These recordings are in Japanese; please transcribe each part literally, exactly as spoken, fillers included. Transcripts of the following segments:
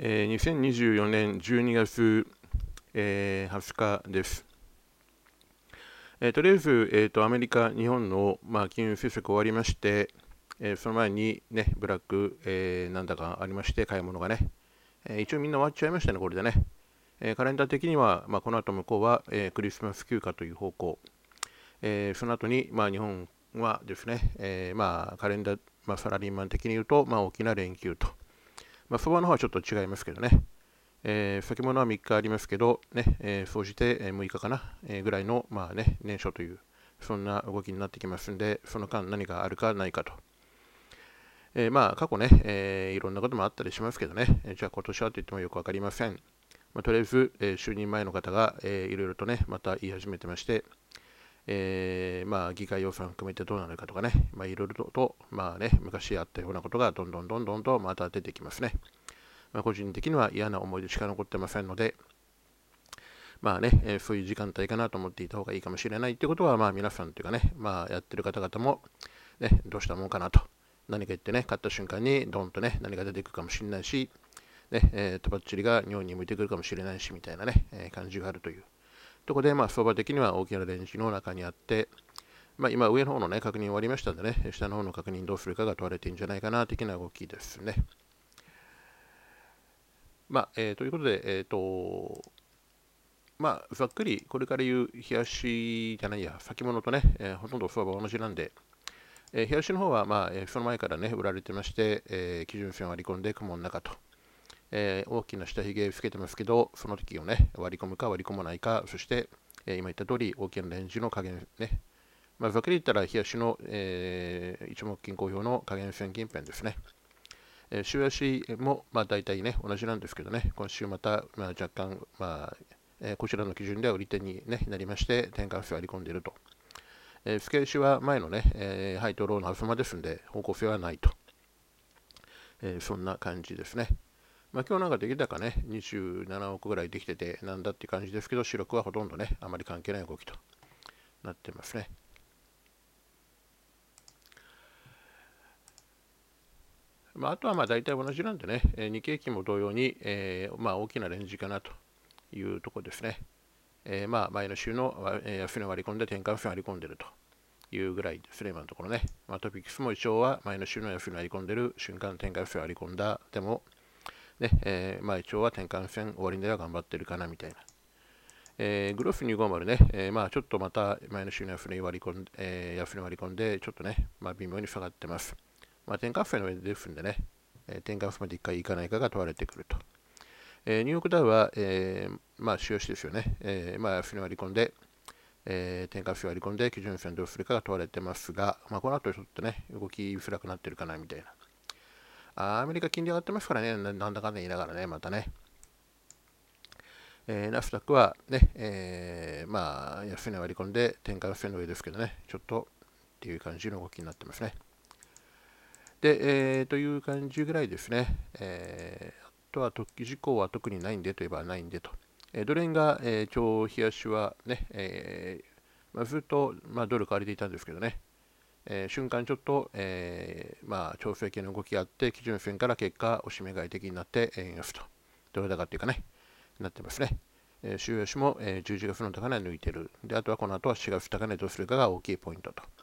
えーにせんにじゅうよねんじゅうにがつ、えーはつかです。えーとりあえず、えーと、アメリカ、日本の、まあ、金融政策終わりまして、えーその前に、ね、ブラック、えーなんだかありまして、買い物がね、えー一応みんな終わっちゃいましたね、これでね。えーカレンダー的には、まあ、この後向こうは、えークリスマス休暇という方向、えーその後に、まあ、日本はですね、えーまあ、カレンダー、まあ、サラリーマン的に言うと、まあ、大きな連休と。まあ、相場の方はちょっと違いますけどね。えー先物はみっかありますけど、ね、えー総じてむいかかな、えーぐらいの、まあね、年初という、そんな動きになってきますんで、その間何があるかないかと。えーまあ、過去ね、えーいろんなこともあったりしますけどね、えーじゃあ今年はと言ってもよくわかりません。まあ、とりあえず、えー就任前の方が、えーいろいろとね、また言い始めてまして、えーまあ、議会予算含めてどうなるかとかね、まあ、いろいろと、まあね、昔あったようなことがどんどんどんどんとまた出てきますね。まあ、個人的には嫌な思い出しか残ってませんので、まあね、えーそういう時間帯かなと思っていた方がいいかもしれないってことは、まあ皆さんというかね、まあやってる方々も、ね、どうしたもんかなと。何か言ってね、買った瞬間にドンとね、何か出てくるかもしれないし、ね、えー、とばっちりが日本に向いてくるかもしれないし、みたいなね、えー感じがあるという。ところで、まあ相場的には大きなレンジの中にあって、まあ今上の方のね、確認終わりましたんでね、下の方の確認どうするかが問われているんじゃないかな、的な動きですね。まあ、えー、ということで、えっ、と、まあ、ざっくりこれから言う冷やしじゃないや、先物とね、えーほとんど相場は同じなんで、えー冷やしの方は、まあえーその前からね、売られてまして、えー基準線を割り込んで雲の中と、えー大きな下髭つけてますけど、その時をね、割り込むか割り込まないか、そして、えー今言った通り、大きなレンジの加減ね、まあ、ざっくり言ったら、冷やしの、えー一目金公表の加減線近辺ですね。えー週足も、まあ、大体ね、同じなんですけどね、今週また、まあ、若干、まあ、えーこちらの基準では売り手に、ね、なりまして、転換性を割り込んでいると。えー、付け足は前のね、えーハイとローの狭間ですんで、方向性はないと。えーそんな感じですね。まあ、今日なんか出来高ね、にじゅうななおくぐらいできてて、なんだっていう感じですけど、主力はほとんどね、あまり関係ない動きとなってますね。まあ、あとはまあ大体同じなんでね、えー日経平均も同様に、えーまあ、大きなレンジかなというところですね。えーまあ前の週の安値割り込んで転換線割り込んでいるというぐらいですね、今のところね。まあ、トピックスも一応は前の週の安値割り込んでいる瞬間転換線割り込んだ。でも、ねえーまあ一応は転換線終わりでは頑張ってるかなみたいな。えーグロスにひゃくごじゅうね、えーまあちょっとまた前の週の安値割り込んで、えー安値割り込んで、ちょっとね、まあ微妙に下がってます。まあ転換線の上ですんでね、えー転換線までいっかい行かないかが問われてくると。えーニューヨークダウは、えーまあ主要しですよね、えーまあ安値割り込んで、えー、転換性を割り込んで基準線どうするかが問われてますが、まあ、この後ちょっとね、動きづらくなってるかなみたいな。あアメリカ金利上がってますからね、なんだかんだ言いながらね、またね。えー、ナスダックはね、えー、まあ、安値割り込んで転換線の上ですけどね、ちょっとっていう感じの動きになってますね。で、えー、という感じぐらいですね。えー、あとは突起事項は特にないんでといえばないんでと。えー、ドル円が、えー、今日冷やしはね、えーまあ、ずっと、まあ、ドル買われていたんですけどね、えー瞬間ちょっと、えーまあ、調整系の動きがあって、基準線から結果、押し目買い的になって、円安と、ドル高っていうかね、なってますね。えー、週足も、えー、じゅういちがつの高値抜いてる。で、あとはこの後はしがつ高値どうするかが大きいポイントと。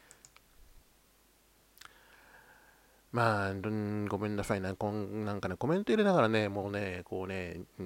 まあ、ごめんなさいな、こんなんかね、コメント入れながらね、もうね、こうね、うん、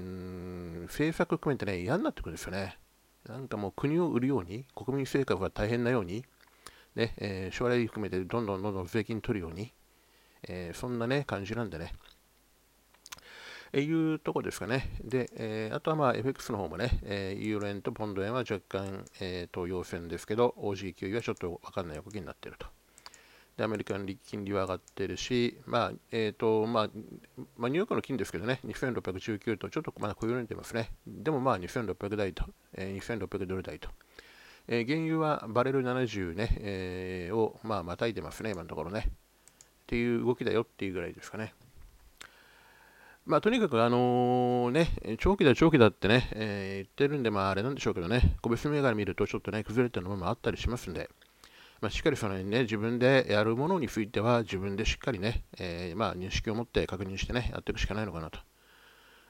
政策含めてね、嫌になってくるんですよね。なんかもう国を売るように、国民生活が大変なように、ね、えー将来含めてどんどんどんどん税金取るように、えーそんなね、感じなんでね。えーいうとこですかね。で、えーあとはまあ エフエックス の方もね、えーユーロ円とポンド円は若干、えーと陽線ですけど、オージー キューイーはちょっとわかんない動きになっていると。で、アメリカの金利は上がっているし、まあ、えーと、まあ、まあ、ニューヨークの金ですけどね、にせんろっぴゃくじゅうきゅうとちょっとまだ小緩んでますね。でもまあ、にせんろっぴゃく台と、えー、にせんろっぴゃくドル台と。えー原油はバレルななじゅうね、えーをまあ、またいでますね、今のところね。っていう動きだよっていうぐらいですかね。まあ、とにかく、あのね、長期だ、長期だってね、えー言ってるんで、まあ、あれなんでしょうけどね、個別銘柄見るとちょっとね、崩れてるのもあったりしますんで、まあ、しっかりその辺ね、自分でやるものについては、自分でしっかりね、えーまあ、認識を持って確認してね、やっていくしかないのかなと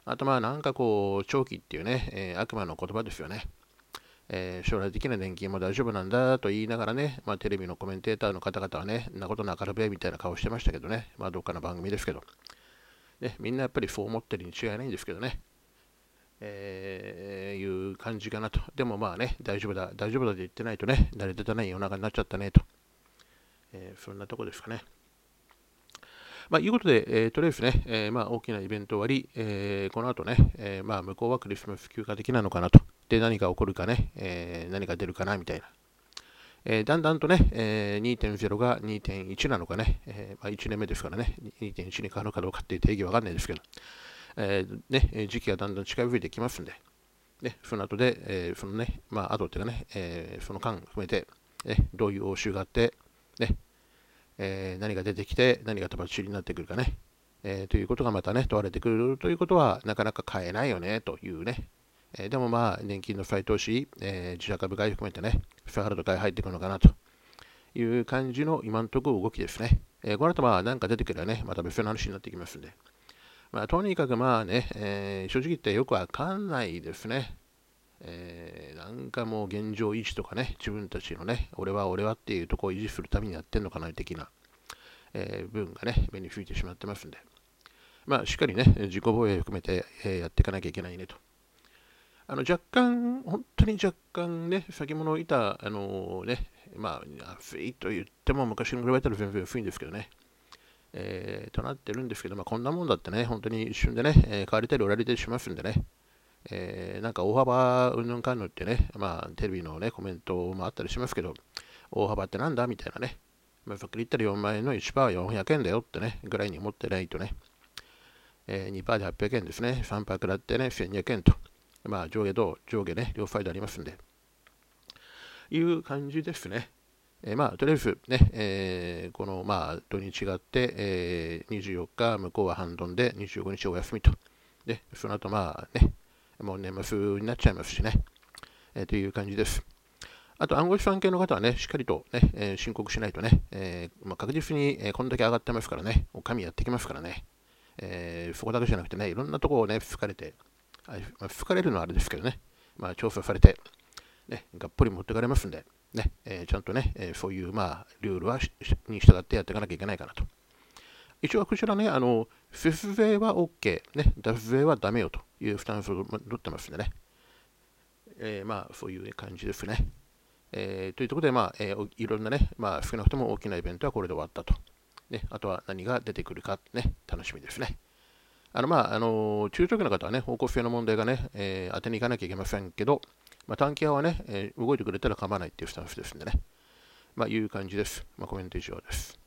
あとまあなんかこう、長期っていうね、えー悪魔の言葉ですよね。えー将来的な年金も大丈夫なんだと言いながらね、まあ、テレビのコメンテーターの方々はね、んなことなかるべみたいな顔してましたけどね、まあ、どっかの番組ですけど、ね、みんなやっぱりそう思ってるに違いないんですけどね、えーいう感じかなと。でもまあね、大丈夫だ、大丈夫だと言ってないとね、慣れてたない夜中になっちゃったねと、えーそんなとこですかね。まあ、いうことで、えーとりあえずね、えーまあ、大きなイベント終わり、えーこの後ね、えーまあ、向こうはクリスマス休暇的なのかなと。で、何が起こるかね、えー何が出るかなみたいな。えーだんだんとね、えーにてんゼロがにてんいちなのかね、えーまあ、いちねんめですからね、にてんいちに変わるかどうかっていう定義わかんないですけど、えーね、時期がだんだん近づいてきますんで、ね、その後で、えーそのね、まあ、後っていうかね、えーその間含めて、ね、どういう応酬があって、ね、えー何が出てきて、何が飛ばしになってくるかね、えーということがまたね、問われてくるということは、なかなか買えないよね、というね。えーでもまあ、年金の再投資、えー自社株買い含めてね、フェハルド買い入ってくるのかなという感じの今のところ動きですね。えーこの後まあ、なんか出てくればね、また別の話になってきますんで。まあ、とにかくまあね、えー正直言ってよくわかんないですね。えーなんかもう現状維持とかね、自分たちのね、俺は俺はっていうところを維持するためにやってんのかな的な、えー部分がね、目に吹いてしまってますんで、まあ、しっかりね、自己防衛含めて、えーやっていかなきゃいけないねと。あの若干、本当に若干ね、先物板、あのね、まあ、安いと言っても昔に比べたら全然安いんですけどね、えーとなってるんですけど、まあ、こんなもんだってね、本当に一瞬でね、えー買われたり売られたりしますんでね、えーなんか大幅うんぬんかんぬんってね、まあ、テレビのね、コメントもあったりしますけど、大幅ってなんだみたいなね、まあ、さっき言ったらよんまん円の いちパーセントよんひゃくえんだよってね、ぐらいに思ってないとね、えー、にパーセントではっぴゃくえんですね、さんパーセント食らってね、せんにひゃくえんと、まあ、上下と上下ね、両サイドありますんで、いう感じですね。えーまあ、とりあえずね、えーこの、まあ、土日があって、えーにじゅうよっか、向こうは半ドンで、にじゅうごにちお休みと。で、その後、まあね、もう年末になっちゃいますしね、えーという感じです。あと、暗号資産系の方はね、しっかりとね、えー申告しないとね、えーまあ、確実に、えーこんだけ上がってますからね、お上やってきますからね、えーそこだけじゃなくてね、いろんなところをね、吹かれて、あまあ、吹かれるのはあれですけどね、まあ、調査されて、ね、がっぽり持ってかれますんで、ね、えーちゃんとね、えーそういう、まあ、ルールはに従ってやっていかなきゃいけないかなと。一応、こちらね、あの、節税は OK、ね、脱税はダメよというスタンスを取ってますんでね、えーまあ、そういう感じですね。えーというところで、まあ、えーいろんなね、まあ、少なくとも大きなイベントはこれで終わったと。ね、あとは何が出てくるか、ね、楽しみですね。あの、まあ、あの、中長期の方はね、方向性の問題がね、えー当てに行かなきゃいけませんけど、まあ、短期派はね、えー動いてくれたら構わないっていうスタンスですんでね。まあ、いう感じです。まあ、コメント以上です。